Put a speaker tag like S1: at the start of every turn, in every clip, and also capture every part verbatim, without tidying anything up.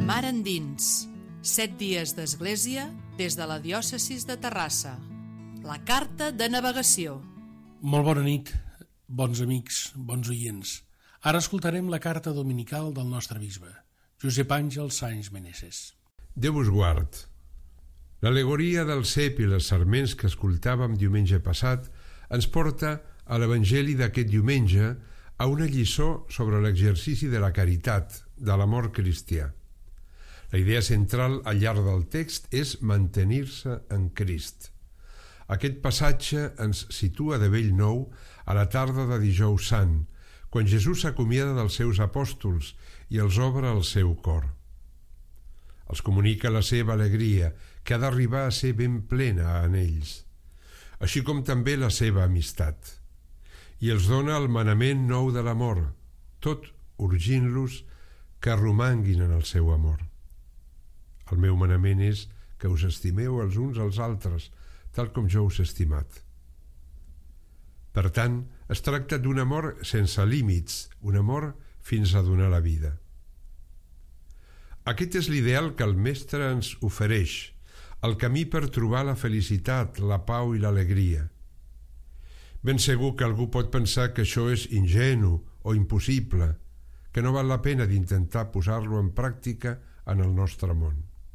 S1: Mar endins, set dies d'església des de la diòcesi de Terrassa. La carta de navegació.
S2: Molt bona nit, bons amics, bons oients. Ara escoltarem la carta dominical del nostre bisbe, Josep Àngel Sáenz Meneses.
S3: Déu vos guard. L'al·legoria del cep i les sarments que escoltàvem diumenge passat ens porta a l'Evangeli d'aquest diumenge a una lliçó sobre l'exercici de la caritat, de l'amor cristià. La idea central al llarg del text és mantenir-se en Crist. Aquest passatge ens situa de bell nou a la tarda de Dijous Sant, quan Jesús s'acomiada dels seus apòstols i els obre el seu cor. Els comunica la seva alegria, que ha d'arribar a ser ben plena en ells, així com també la seva amistat. I els dona el manament nou de l'amor, tot urgint-los que romanguin en el seu amor. El meu manament és que us estimeu els uns als altres, tal com jo us he estimat. Per tant, es tracta d'un amor sense límits, un amor fins a donar la vida. Aquest és l'ideal que el Mestre ens ofereix, el camí per trobar la felicitat, la pau i l'alegria. Ben segur que algú pot pensar que això és ingenu o impossible, que no val la pena d'intentar posar-lo en pràctica en el nostre món.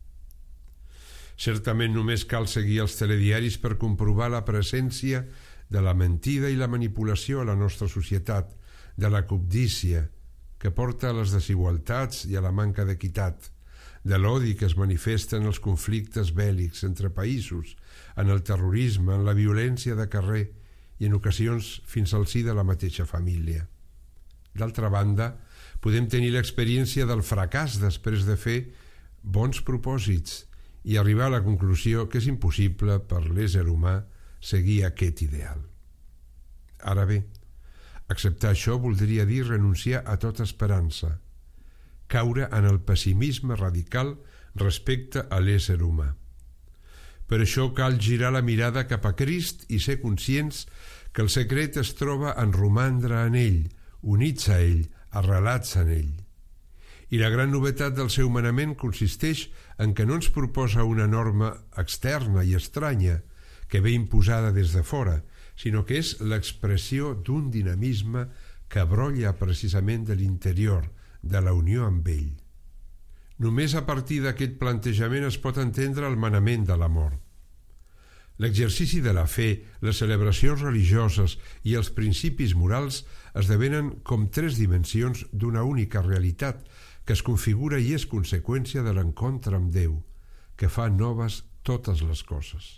S3: Certament només cal seguir els telediaris per comprovar la presència de la mentida i la manipulació a la nostra societat, de la cobdícia, que porta a les desigualtats i a la manca d'equitat, de l'odi que es manifesta en els conflictes bèl·lics entre països, en el terrorisme, en la violència de carrer i en ocasions fins al si de la mateixa família. D'altra banda, podem tenir l'experiència del fracàs després de fer bons propòsits i arribar a la conclusió que és impossible per l'ésser humà seguir aquest ideal. Ara bé, acceptar això voldria dir renunciar a tota esperança, caure en el pessimisme radical respecte a l'ésser humà. Per això cal girar la mirada cap a Crist i ser conscients que el secret es troba en romandre en ell, units a ell, arrelats en ell. I la gran novetat del seu manament consisteix en que no ens proposa una norma externa i estranya que ve imposada des de fora, sinó que és l'expressió d'un dinamisme que brolla precisament de l'interior, de la unió amb ell. Només a partir d'aquest plantejament es pot entendre el manament de l'amor. L'exercici de la fe, les celebracions religioses i els principis morals esdevenen com tres dimensions d'una única realitat que es configura i és conseqüència de l'encontre amb Déu, que fa noves totes les coses.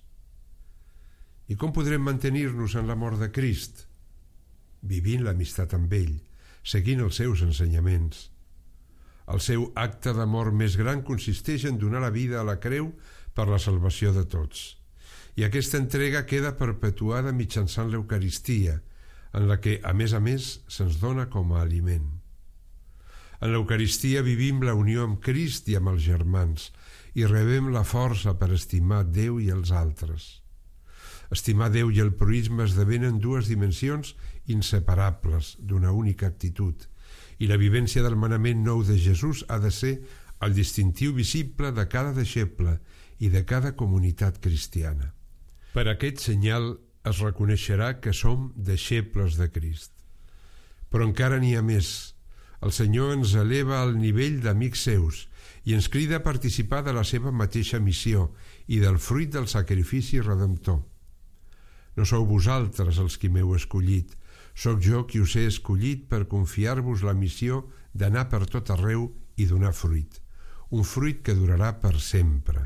S3: I com podrem mantenir-nos en l'amor de Crist? Vivint l'amistat amb ell, seguint els seus ensenyaments. El seu acte d'amor més gran consisteix en donar la vida a la creu per la salvació de tots. I aquesta entrega queda perpetuada mitjançant l'Eucaristia, en la que, a més a més, se'ns dona com a aliment. En l'Eucaristia vivim la unió amb Crist i amb els germans i rebem la força per estimar Déu i els altres. Estimar Déu i el proïsme esdevenen dues dimensions inseparables d'una única actitud, i la vivència del manament nou de Jesús ha de ser el distintiu visible de cada deixeble i de cada comunitat cristiana. Per aquest senyal es reconeixerà que som deixebles de Crist. Però encara n'hi ha més. El Senyor ens eleva al nivell d'amics seus i ens crida a participar de la seva mateixa missió i del fruit del sacrifici redemptor. No sou vosaltres els qui m'heu escollit, sóc jo qui us he escollit per confiar-vos la missió d'anar per tot arreu i donar fruit, un fruit que durarà per sempre.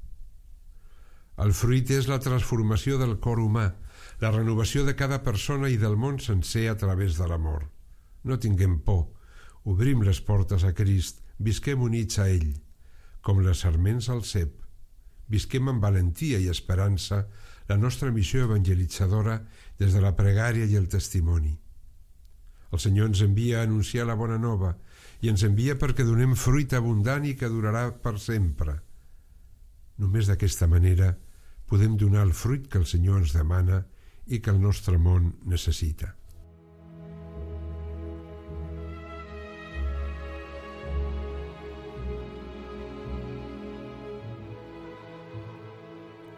S3: El fruit és la transformació del cor humà, la renovació de cada persona i del món sencer a través de l'amor. No tinguem por, obrim les portes a Crist, visquem units a ell, com les sarments al cep. Visquem amb valentia i esperança la nostra missió evangelitzadora des de la pregària i el testimoni. El Senyor ens envia a anunciar la bona nova i ens envia perquè donem fruit abundant i que durarà per sempre. Només d'aquesta manera podem donar el fruit que el Senyor ens demana i que el nostre món necessita.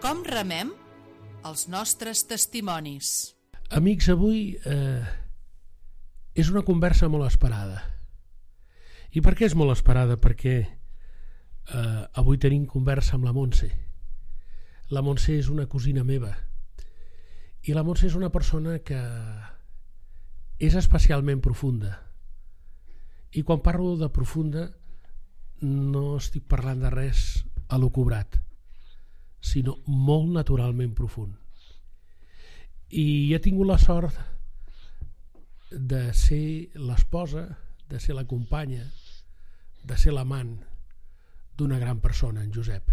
S1: Com remem? Els nostres testimonis.
S2: Amics, avui eh, és una conversa molt esperada. I per què és molt esperada? Perquè eh, avui tenim conversa amb la Montse. La Montse és una cosina meva. I la Montse és una persona que és especialment profunda. I quan parlo de profunda no estic parlant de res elucubrat, sinó molt naturalment profund. I he tingut la sort de ser l'esposa, de ser la companya, de ser l'amant d'una gran persona, en Josep.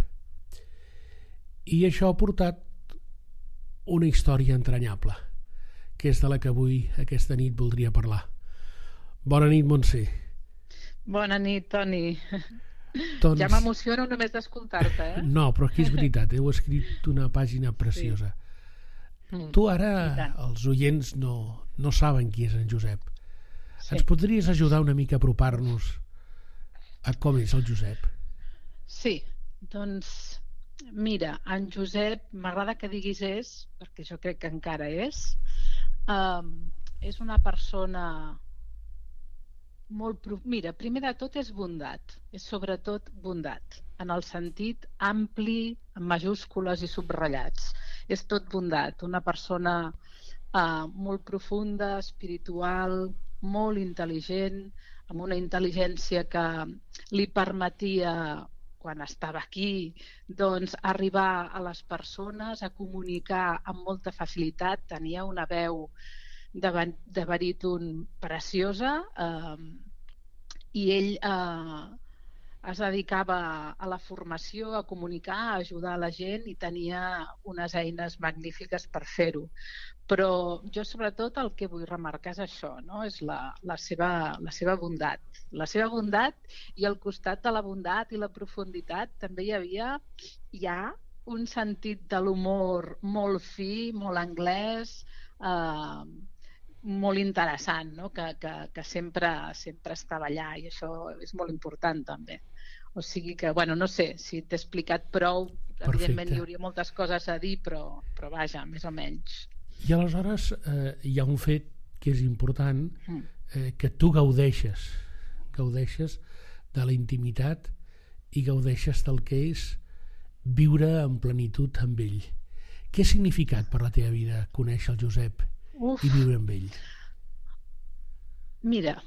S2: I això ha portat una història entranyable, que és de la que avui, aquesta nit, voldria parlar. Bona nit, Montse.
S4: Bona nit, Toni.
S2: Doncs...
S4: Ja m'emociono només d'escoltar-te, eh?
S2: No, però aquí és veritat, heu escrit una pàgina preciosa. Sí. Tu ara, els oients no, no saben qui és en Josep. Sí. Ens podries ajudar una mica a apropar-nos a com és el Josep?
S4: Sí, doncs mira, en Josep, m'agrada que diguis és, perquè jo crec que encara és, um, és una persona molt... Mira, primer de tot és bondat, és sobretot bondat, en el sentit ampli, amb majúscules i subratllats. És tot bondat, una persona eh, molt profunda, espiritual, molt intel·ligent, amb una intel·ligència que li permetia, quan estava aquí, doncs, arribar a les persones, a comunicar amb molta facilitat, tenia una veu de, de baríton preciosa, eh, i ell eh, es dedicava a la formació, a comunicar, a ajudar la gent i tenia unes eines magnífiques per fer-ho. Però jo sobretot el que vull remarcar és això, no? És la, la, seva, la seva bondat. La seva bondat, i al costat de la bondat i la profunditat també hi havia ja un sentit de l'humor molt fi, molt anglès, eh, molt interessant, no? que, que, que sempre, sempre estava allà, i això és molt important també. O sigui que, bueno, no sé si t'he explicat prou,
S2: Perfecte.
S4: Evidentment hi hauria moltes coses a dir, però, però vaja, més o menys.
S2: I aleshores eh, hi ha un fet que és important, eh, que tu gaudeixes, gaudeixes de la intimitat i gaudeixes del que és viure en plenitud amb ell. Què ha significat per la teva vida conèixer el Josep Uf. i viure amb ell?
S4: Mira,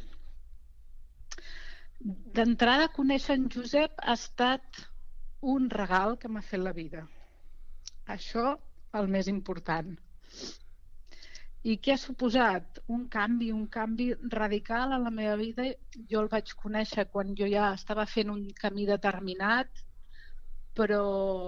S4: d'entrada conèixer en Josep ha estat un regal que m'ha fet la vida. Això el més important. I què ha suposat? Un canvi, un canvi radical a la meva vida. Jo el vaig conèixer quan jo ja estava fent un camí determinat, però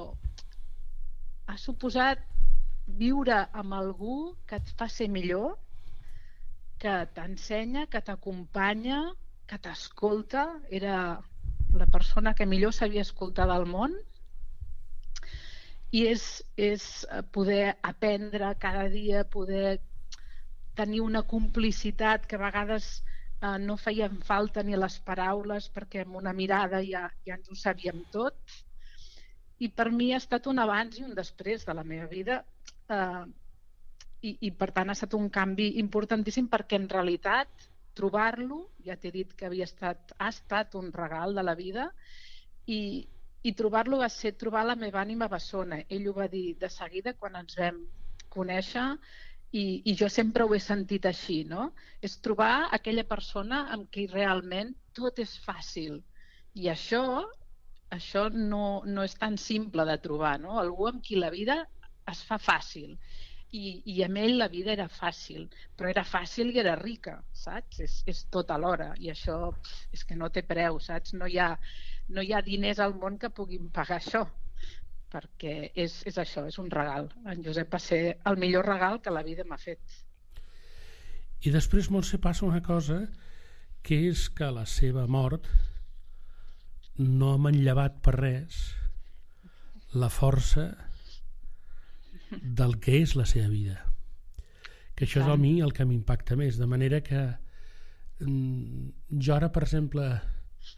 S4: ha suposat viure amb algú que et fa ser millor, que t'ensenya, que t'acompanya, que t'escolta. Era la persona que millor sabia escoltar del món. I és, és poder aprendre cada dia, poder tenir una complicitat que a vegades eh, no feien falta ni les paraules, perquè amb una mirada ja, ja ens ho sabíem tot. I per mi ha estat un abans i un després de la meva vida, eh, i, i per tant ha estat un canvi importantíssim, perquè en realitat trobar-lo, ja t'he dit que havia estat, ha estat un regal de la vida, i, i trobar-lo va ser trobar la meva ànima bessona. Ell ho va dir de seguida quan ens vam conèixer, i, i jo sempre ho he sentit així, no? És trobar aquella persona amb qui realment tot és fàcil. I això, això no, no és tan simple de trobar, no? Algú amb qui la vida es fa fàcil. I, i amb ell la vida era fàcil, però era fàcil i era rica, saps? És, és tot alhora, i això és que no té preu, saps? No hi ha, no hi ha diners al món que puguin pagar això, perquè és, és això, és un regal. En Josep va ser el millor regal que la vida m'ha fet.
S2: I després, Montse, passa una cosa, que és que la seva mort no ha manllevat per res la força del que és la seva vida, que això és a mi el que m'impacta més, de manera que jo ara, per exemple,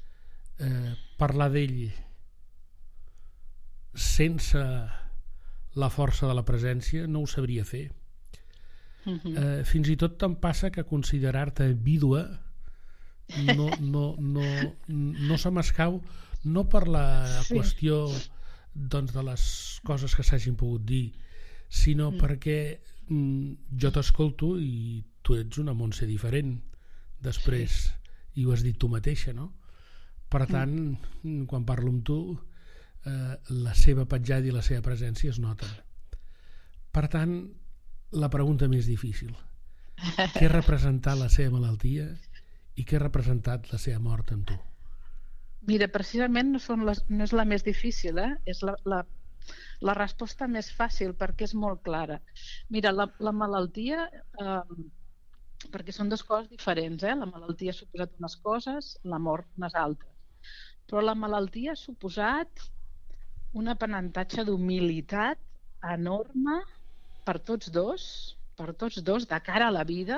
S2: eh, parlar d'ell sense la força de la presència, no ho sabria fer.
S4: Uh-huh.
S2: Eh, fins i tot te'n passa que considerar-te vídua no, no, no, no se m'escau, no per la
S4: Sí.
S2: qüestió doncs, de les coses que s'hagin pogut dir, sinó
S4: Mm.
S2: perquè mm, jo t'escolto i tu ets una Montse diferent després, i ho has dit tu mateixa, no? Per tant, mm. quan parlo amb tu, eh, la seva petjada i la seva presència es noten. Per tant, la pregunta més difícil: què ha representat la seva malaltia i què ha representat la seva mort en tu?
S4: Mira, precisament no, són les, no és la més difícil, eh? És la, la, la resposta més fàcil perquè és molt clara. Mira, la, la malaltia, eh, perquè són dues coses diferents, eh? La malaltia ha suposat unes coses, la mort unes altres. Però la malaltia ha suposat un aprenentatge d'humilitat enorme per tots dos, per tots dos, de cara a la vida,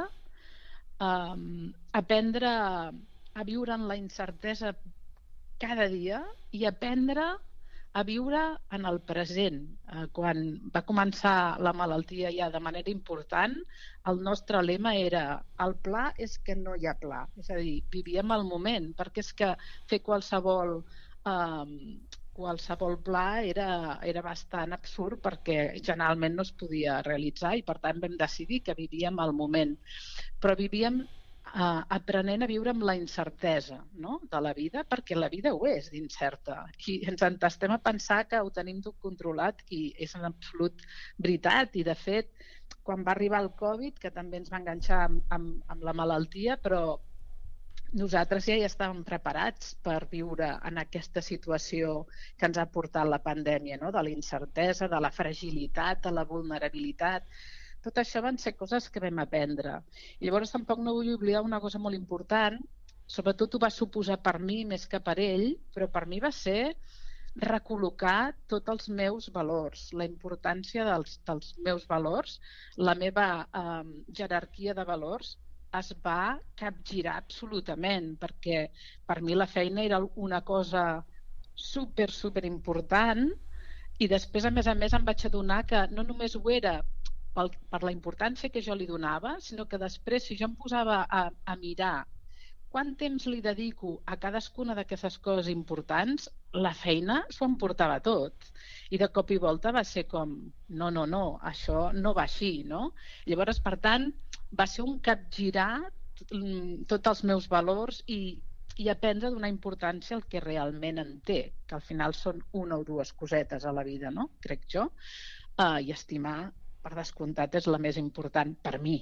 S4: eh, aprendre a viure en la incertesa cada dia i aprendre a viure en el present. Eh, quan va començar la malaltia ja de manera important, el nostre lema era: el pla és que no hi ha pla. És a dir, vivíem el moment, perquè és que fer qualsevol eh, qualsevol pla era, era bastant absurd perquè generalment no es podia realitzar i per tant vam decidir que vivíem el moment. Però vivíem eh, aprenent a viure amb la incertesa, no?, de la vida, perquè la vida ho és d'incerta i ens entestem a pensar que ho tenim tot controlat i és en absolut veritat. I de fet, quan va arribar el Covid, que també ens va enganxar amb, amb, amb la malaltia, però nosaltres ja hi estàvem preparats per viure en aquesta situació que ens ha portat la pandèmia, no?, de la incertesa, de la fragilitat, de la vulnerabilitat. Tot això van ser coses que vam aprendre. I llavors tampoc no vull oblidar una cosa molt important, sobretot ho va suposar per mi més que per ell, però per mi va ser recol·locar tots els meus valors, la importància dels, dels meus valors, la meva eh, jerarquia de valors es va capgirar absolutament, perquè per mi la feina era una cosa super, super important i després, a més a més, em vaig adonar que no només ho era per, per la importància que jo li donava, sinó que després, si jo em posava a, a mirar quant temps li dedico a cadascuna d'aquestes coses importants, la feina s'ho emportava tot. I de cop i volta va ser com, no, no, no, això no va així, no? Llavors, per tant, va ser un capgirar tots els meus valors i, i aprendre a donar importància al que realment en té, que al final són una o dues cosetes a la vida, no?, crec jo, uh, i estimar, per descomptat, és la més important per mi.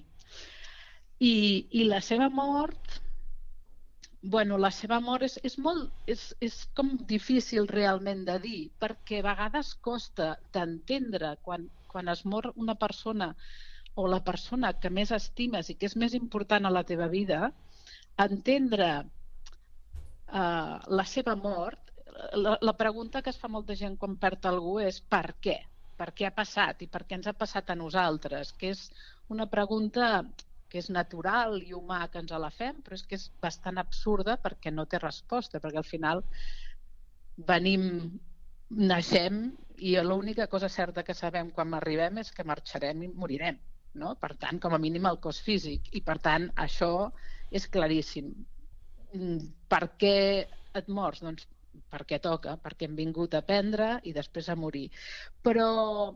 S4: I, i la seva mort... Bueno, la seva mort és, és, molt, és, és com difícil realment de dir, perquè a vegades costa d'entendre quan, quan es mor una persona o la persona que més estimes i que és més important a la teva vida, entendre uh, la seva mort. La, la pregunta que es fa molta gent quan perd algú és per què? Per què ha passat i per què ens ha passat a nosaltres? Que és una pregunta que és natural i humà que ens la fem, però és que és bastant absurda perquè no té resposta, perquè al final venim, naixem i l'única cosa certa que sabem quan arribem és que marxarem i morirem, no? Per tant, com a mínim el cos físic, i per tant això és claríssim. Per què et mors? Doncs perquè toca, perquè hem vingut a aprendre i després a morir. Però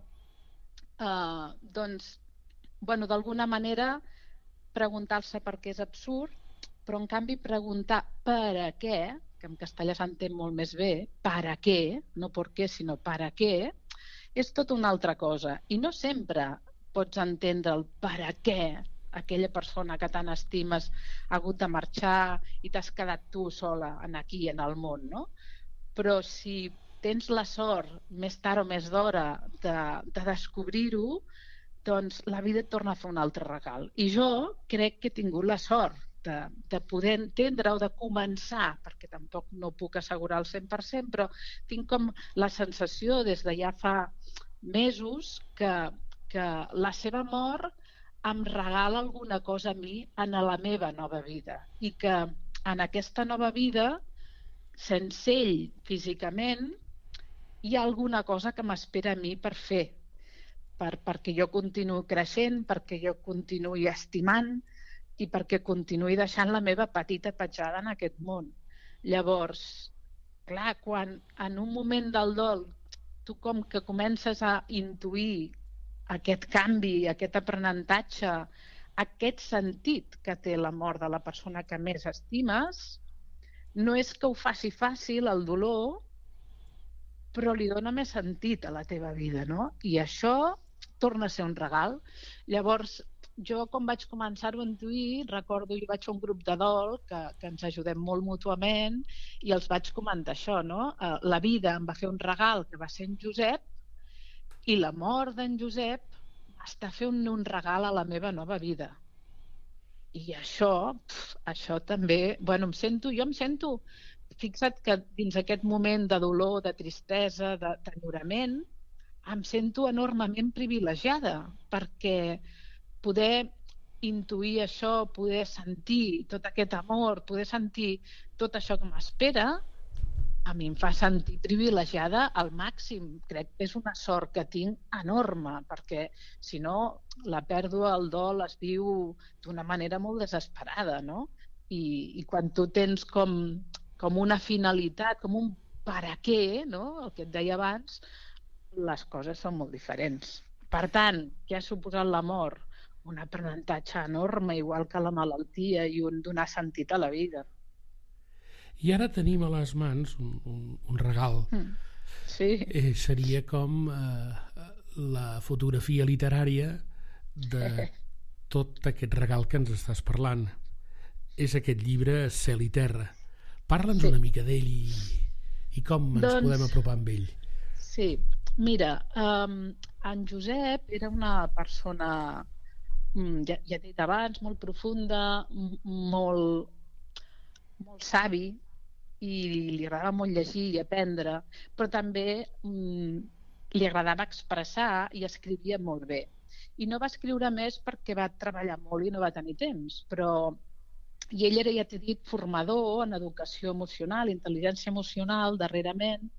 S4: eh, doncs, bueno, d'alguna manera preguntar-se per què és absurd, però en canvi preguntar per a què, que en castellà s'entén molt més bé, per a què, no per què, sinó per a què, és tota una altra cosa. I no sempre pots entendre el per a què aquella persona que tant estimes ha hagut de marxar i t'has quedat tu sola aquí en el món, no? Però si tens la sort, més tard o més d'hora, de, de descobrir-ho, doncs la vida et torna a fer un altre regal. I jo crec que he tingut la sort de, de poder entendre o de començar, perquè tampoc no puc assegurar el cent per cent, però tinc com la sensació des de ja fa mesos que, que la seva mort em regala alguna cosa a mi en la meva nova vida i que en aquesta nova vida, sense ell físicament, hi ha alguna cosa que m'espera a mi per fer. per, perquè jo continuï creixent, perquè jo continuï estimant i perquè continuï deixant la meva petita petjada en aquest món. Llavors, clar, quan en un moment del dol tu com que comences a intuir aquest canvi, aquest aprenentatge, aquest sentit que té la mort de la persona que més estimes, no és que ho faci fàcil, el dolor, però li dona més sentit a la teva vida, no? I això torna a ser un regal. Llavors, jo quan vaig començar-ho a intuir, recordo, jo vaig fer un grup de dol que, que ens ajudem molt mútuament i els vaig comentar això, no? Eh, la vida em va fer un regal que va ser en Josep i la mort d'en Josep està fent un regal a la meva nova vida. I això, pf, això també, bueno, em sento, jo em sento, fixa't que dins aquest moment de dolor, de tristesa, de, d'enyorament, em sento enormement privilegiada, perquè poder intuir això, poder sentir tot aquest amor, poder sentir tot això que m'espera, a mi em fa sentir privilegiada al màxim. Crec que és una sort que tinc enorme, perquè si no, la pèrdua, el dol es viu d'una manera molt desesperada, no? I, i quan tu tens com, com una finalitat, com un per a què, no? El que et deia abans, les coses són molt diferents. Per tant, què ha suposat la mort? Un aprenentatge enorme, igual que la malaltia, i un donar sentit a la vida.
S2: I ara tenim a les mans un, un, un regal.
S4: Mm. Sí.
S2: Eh, seria com eh, la fotografia literària de tot aquest regal que ens estàs parlant. És aquest llibre Cel i Terra. Parla'ns sí. una mica d'ell i, i com ens doncs, podem apropar amb ell.
S4: Sí, mira, um, en Josep era una persona, ja, ja he dit abans, molt profunda, molt, molt savi, i li agradava molt llegir i aprendre, però també mm, li agradava expressar i escrivia molt bé. I no va escriure més perquè va treballar molt i no va tenir temps, però i ell era, ja t'he dit, formador en educació emocional, intel·ligència emocional, darrerament,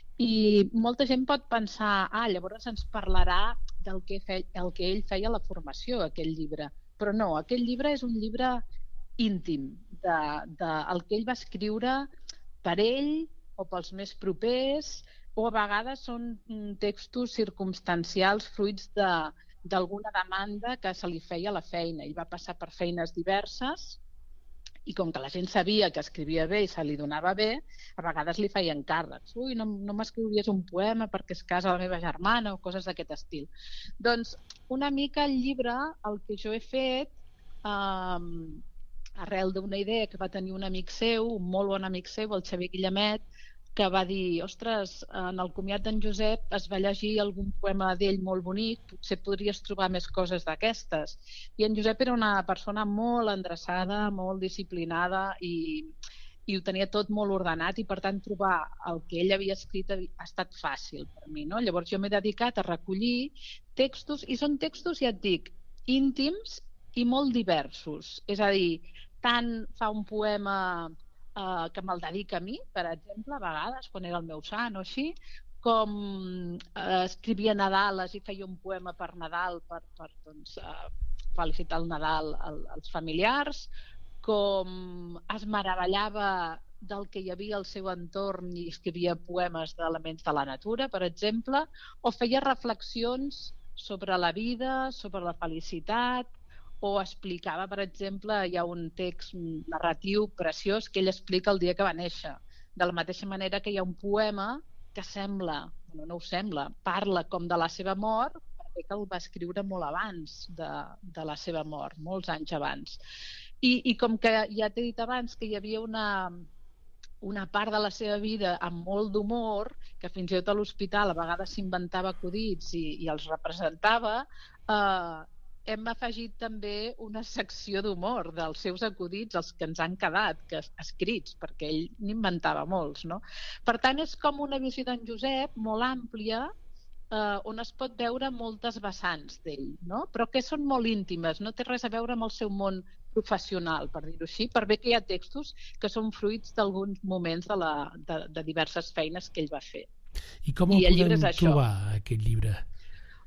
S4: i molta gent pot pensar, ah, llavors ens parlarà del que, fe, el que ell feia a la formació, aquell llibre. Però no, aquell llibre és un llibre íntim, de, de el que ell va escriure per ell o pels més propers, o a vegades són textos circumstancials fruits de, d'alguna demanda que se li feia a la feina. Ell va passar per feines diverses i com que la gent sabia que escrivia bé i se li donava bé, a vegades li feien càrrecs. Ui, no, no m'escriuries un poema perquè es casa la meva germana o coses d'aquest estil. Doncs una mica el llibre, el que jo he fet, eh, arrel d'una idea que va tenir un amic seu, un molt bon amic seu, el Xavier Guillemet, que va dir, ostres, en el comiat d'en Josep es va llegir algun poema d'ell molt bonic, potser podries trobar més coses d'aquestes. I en Josep era una persona molt endreçada, molt disciplinada i, i ho tenia tot molt ordenat i per tant trobar el que ell havia escrit ha estat fàcil per mi, no? Llavors jo m'he dedicat a recollir textos i són textos, ja et dic, íntims i molt diversos. És a dir, tant fa un poema eh, que me'l dedica a mi, per exemple, a vegades, quan era el meu sant o així, com eh, escrivia Nadales i feia un poema per Nadal, per, per doncs, eh, felicitar el Nadal als familiars, com es meravellava del que hi havia al seu entorn i escrivia poemes d'elements de la natura, per exemple, o feia reflexions sobre la vida, sobre la felicitat, o explicava, per exemple, hi ha un text narratiu preciós que ell explica el dia que va néixer. De la mateixa manera que hi ha un poema que sembla, no, no ho sembla, parla com de la seva mort, perquè que el va escriure molt abans de, de la seva mort, molts anys abans. I, i com que ja t'he dit abans que hi havia una, una part de la seva vida amb molt d'humor, que fins i tot a l'hospital a vegades s'inventava acudits i, i els representava, eh, hem afegit també una secció d'humor dels seus acudits, els que ens han quedat que escrits, perquè ell n'inventava molts, no? Per tant, és com una visió d'en Josep molt àmplia, eh, on es pot veure moltes vessants d'ell, no? Però que són molt íntimes, no té res a veure amb el seu món professional, per dir-ho així, per bé que hi ha textos que són fruits d'alguns moments de, la, de, de diverses feines que ell va fer.
S2: I com el
S4: I el
S2: podem
S4: trobar,
S2: això. Aquest llibre?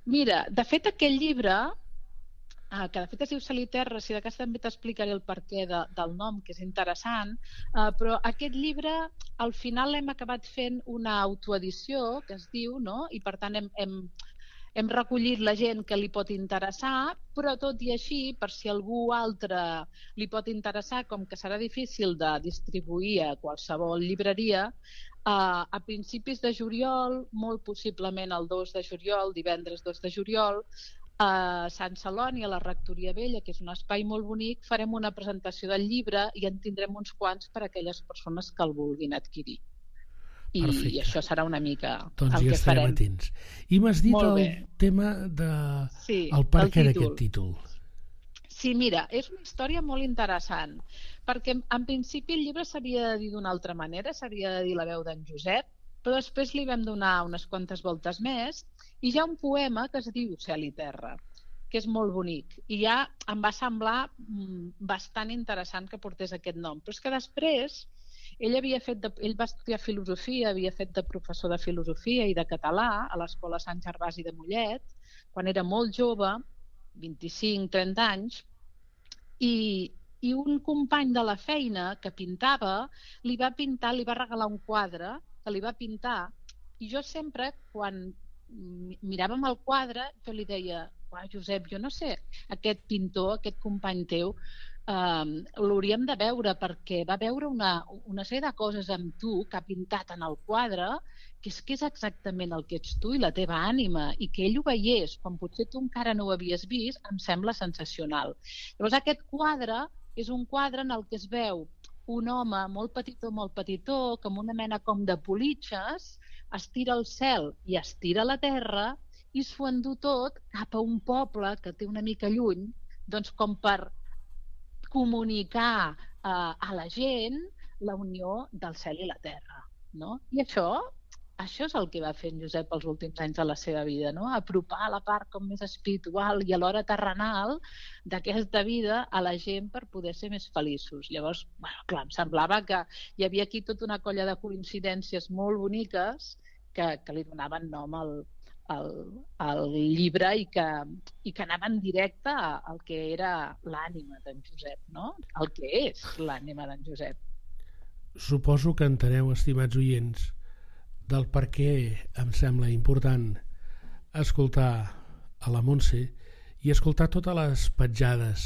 S4: Mira, de fet aquest llibre, eh, que de fet es diu Cel i Terra, si de cas també t'explicaré el perquè de, del nom, que és interessant, eh, però aquest llibre al final l'hem acabat fent una autoedició, que es diu, no? I per tant hem, hem, hem recollit la gent que li pot interessar, però tot i així, per si algú altre li pot interessar, com que serà difícil de distribuir a qualsevol llibreria, eh, a principis de juliol, molt possiblement el dos de juliol, divendres dos de juliol, a Sant Celoni, a la Rectoria Vella, que és un espai molt bonic, farem una presentació del llibre i en tindrem uns quants per a aquelles persones que el vulguin adquirir. I, i això serà una mica
S2: doncs
S4: el
S2: ja
S4: que farem.
S2: Atents. I m'has dit
S4: Molt
S2: el
S4: bé.
S2: tema de
S4: Sí,
S2: el per
S4: el
S2: què
S4: títol.
S2: d'aquest títol.
S4: Sí, mira, és una història molt interessant, perquè en principi el llibre s'havia de dir d'una altra manera, s'havia de dir La veu d'en Josep, però després li vam donar unes quantes voltes més i hi ha un poema que es diu Cel i Terra, que és molt bonic, i ja em va semblar mm, bastant interessant que portés aquest nom. Però és que després ell, havia fet de, ell va estudiar filosofia, havia fet de professor de filosofia i de català a l'Escola Sant Gervasi de Mollet, quan era molt jove, vint-i-cinc trenta anys, i, i un company de la feina que pintava li va pintar, li va regalar un quadre que li va pintar, i jo sempre, quan miràvem el quadre, jo li deia: "Uau, Josep, jo no sé, aquest pintor, aquest company teu, eh, l'hauríem de veure, perquè va veure una, una sèrie de coses amb tu que ha pintat en el quadre, que és que és exactament el que ets tu i la teva ànima, i que ell ho veiés quan potser tu encara no ho havies vist, em sembla sensacional." Llavors aquest quadre és un quadre en el que es veu un home molt petitó, molt petitó, com una mena com de politxes, estira el cel i estira la terra i s'ho endú tot cap a un poble que té una mica lluny, doncs com per comunicar eh, a la gent la unió del cel i la terra, no? I això, això és el que va fer en Josep els últims anys de la seva vida, no? Apropar la part com més espiritual i alhora terrenal d'aquesta vida a la gent per poder ser més feliços. Llavors, bueno, clar, em semblava que hi havia aquí tota una colla de coincidències molt boniques que, que li donaven nom al, al, al llibre i que, i que anaven directe al que era l'ànima d'en Josep, no? El que és l'ànima d'en Josep.
S2: Suposo que enteneu, estimats oients, del per què em sembla important escoltar a la Montse i escoltar totes les petjades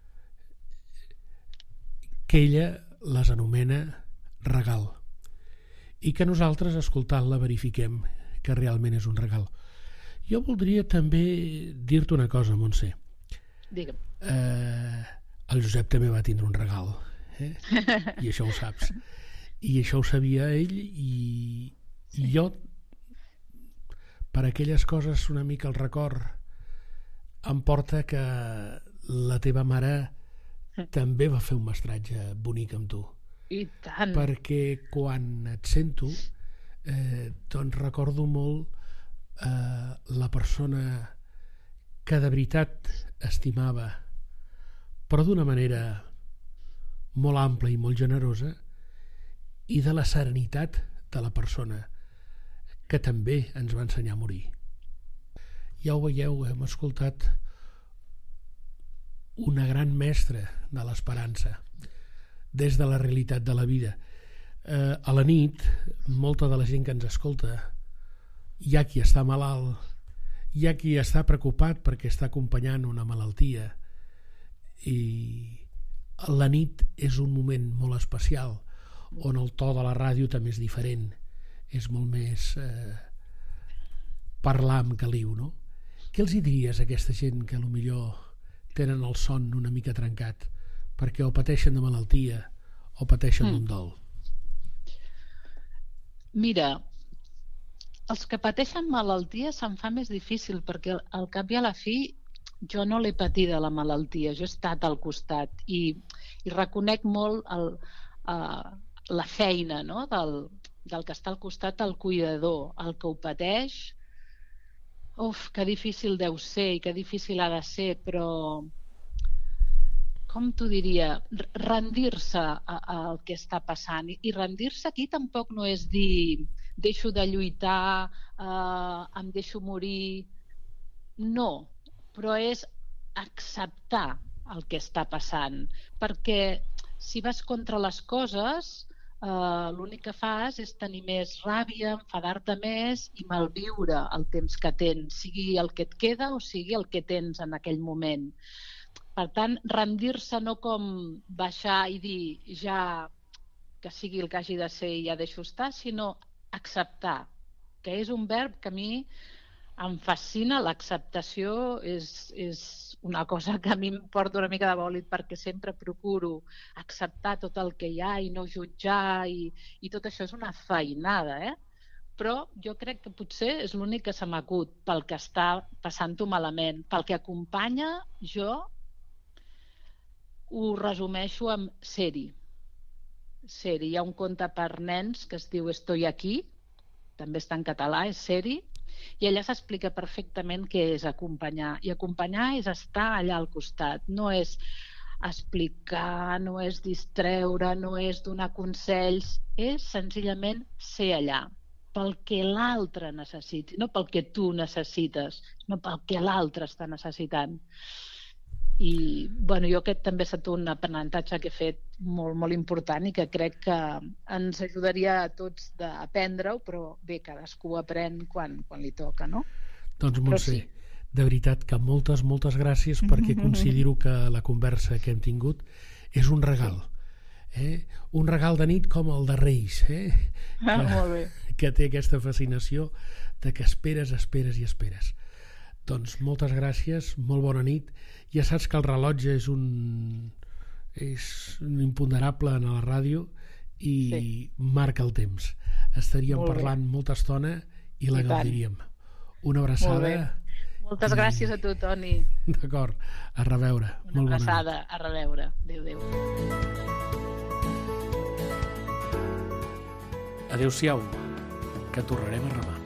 S2: que ella les anomena regal, i que nosaltres, escoltant-la, verifiquem que realment és un regal. Jo voldria també dir-te una cosa, Montse.
S4: Digue'm.
S2: Eh, el Josep també va tindre un regal, eh? I això ho saps. I això ho sabia ell, i, i jo, per aquelles coses, una mica el record em porta que la teva mare també va fer un mestratge bonic amb tu.
S4: I tant.
S2: Perquè quan et sento, eh, doncs recordo molt eh, la persona que de veritat estimava, però d'una manera molt ampla i molt generosa, i de la serenitat de la persona que també ens va ensenyar a morir. Ja ho veieu, hem escoltat una gran mestra de l'esperança des de la realitat de la vida. Eh, a la nit, molta de la gent que ens escolta, hi ha qui està malalt, hi ha qui està preocupat perquè està acompanyant una malaltia, i la nit és un moment molt especial on el to de la ràdio també és diferent, és molt més eh, parlar amb caliu, no? Què els hi diries a aquesta gent que potser tenen el son una mica trencat perquè o pateixen de malaltia o pateixen d'un dol?
S4: Mira, els que pateixen malaltia se'n fa més difícil, perquè al cap i a la fi jo no l'he patida, la malaltia, jo he estat al costat i, i reconec molt el, uh, la feina, no? del, del que està al costat, el cuidador, el que ho pateix. Uf, que difícil deu ser i que difícil ha de ser, però com t'ho diria, rendir-se al que està passant, i rendir-se aquí tampoc no és dir deixo de lluitar, eh, em deixo morir. no, però és acceptar el que està passant, perquè si vas contra les coses, eh, l'únic que fas és tenir més ràbia, enfadar-te més i malviure el temps que tens, sigui el que et queda o sigui el que tens en aquell moment. Per tant, rendir-se no com baixar i dir ja que sigui el que hagi de ser i ja deixo estar, sinó acceptar, que és un verb que a mi em fascina. L'acceptació és, és una cosa que a mi em porta una mica de bòlit, perquè sempre procuro acceptar tot el que hi ha i no jutjar, i, i tot això és una feinada, eh? Però jo crec que potser és l'únic que se m'acut pel que està passant-ho malament. Pel que acompanya, jo ho resumeixo amb ser-hi. Ser-hi. Hi ha un conte per nens que es diu Estoy aquí, també està en català, és ser-hi, i allà s'explica perfectament què és acompanyar. I acompanyar és estar allà al costat, no és explicar, no és distreure, no és donar consells, és senzillament ser allà, pel que l'altre necessiti, no pel que tu necessites, no pel que l'altre està necessitant. I bueno, jo aquest també ha estat un aprenentatge que he fet molt, molt important i que crec que ens ajudaria a tots d'aprendre-ho, però bé, cadascú aprèn quan, quan li toca, no?
S2: Doncs Montse, sí, de veritat que moltes, moltes gràcies, perquè considero que la conversa que hem tingut és un regal. Eh? Un regal de nit com el de Reis, eh?
S4: Ah,
S2: que,
S4: molt bé.
S2: Que té aquesta fascinació de que esperes, esperes i esperes. Doncs moltes gràcies, molt bona nit. Ja saps que el rellotge és un, és un imponderable en la ràdio i sí, marca el temps. Estaríem molt parlant bé, molta estona i la gaudiríem. Una abraçada.
S4: Moltes i... gràcies a tu, Toni.
S2: D'acord, a reveure.
S4: Una molt abraçada, a reveure. Adéu, adéu.
S2: Adéu-siau, que tornarem a remar.